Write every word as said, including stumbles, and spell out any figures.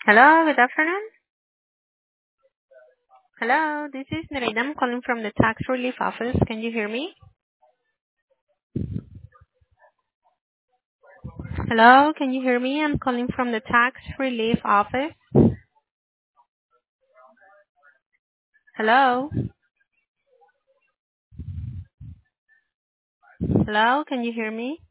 Hello, good afternoon. Hello, this is Nereida. I'm calling from the tax relief office. Can you hear me? Hello, can you hear me? I'm calling from the tax relief office. Hello? Hello, can you hear me?